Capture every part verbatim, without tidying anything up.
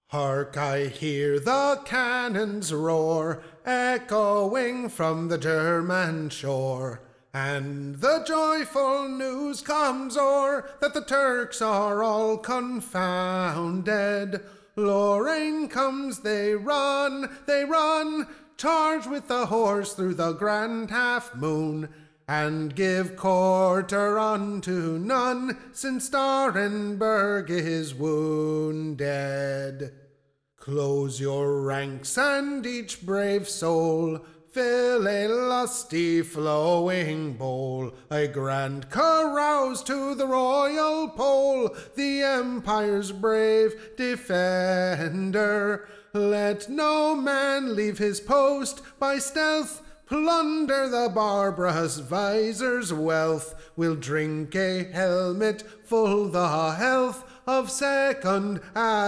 Hark, I hear the cannons roar, echoing from the German shore, and the joyful news comes o'er that the Turks are all confounded. Lorraine comes, they run, they run, charge with the horse through the grand half-moon, and give quarter unto none, since Starrenburg is wounded. Close your ranks, and each brave soul fill a lusty flowing bowl, a grand carouse to the royal pole, the empire's brave defender. Let no man leave his post by stealth, plunder the barbarous visor's wealth. We'll drink a helmet full the health of second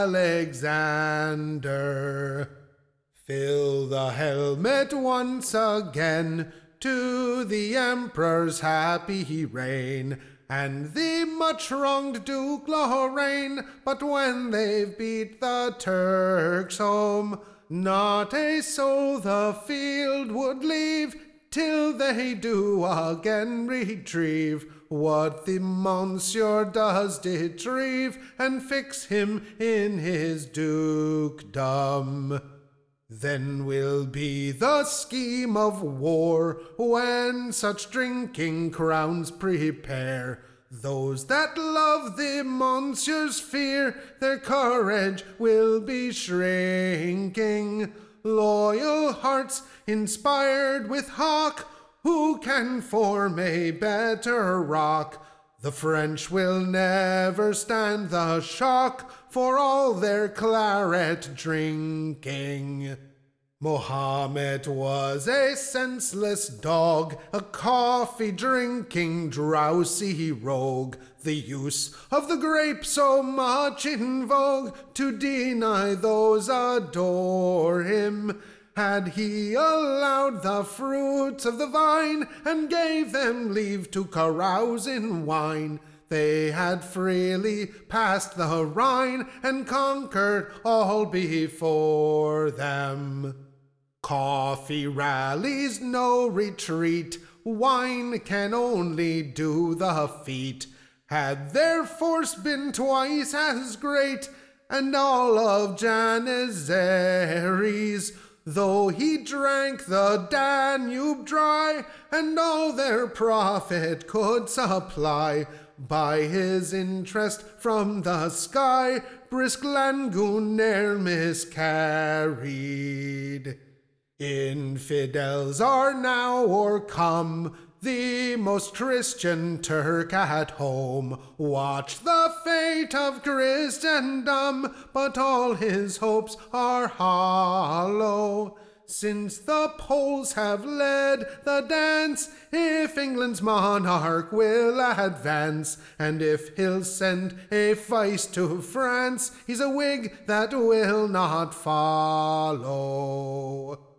Alexander. Fill the helmet once again to the emperor's happy reign, and the much-wronged Duke Lorraine. But when they've beat the Turks home, not a soul the field would leave, till they do again retrieve what the Monsieur does retrieve, and fix him in his dukedom. Then will be the scheme of war, when such drinking crowns prepare. Those that love the Monsieur's fear, their courage will be shrinking. Loyal hearts inspired with hawk, who can form a better rock? The French will never stand the shock, for all their claret drinking. Mohammed was a senseless dog, a coffee-drinking, drowsy rogue, the use of the grape so much in vogue, to deny those adore him. Had he allowed the fruits of the vine, and gave them leave to carouse in wine, they had freely passed the Rhine, and conquered all before them. Coffee rallies no retreat, wine can only do the feat. Had their force been twice as great, and all of Janissaries, though he drank the Danube dry, and all their profit could supply, by his interest from the sky, brisk Langoon ne'er miscarried. Infidels are now o'ercome, the most Christian Turk at home. Watch the fate of Christendom, but all his hopes are hollow, since the Poles have led the dance. If England's monarch will advance, and if he'll send a vice to France, he's a Whig that will not follow.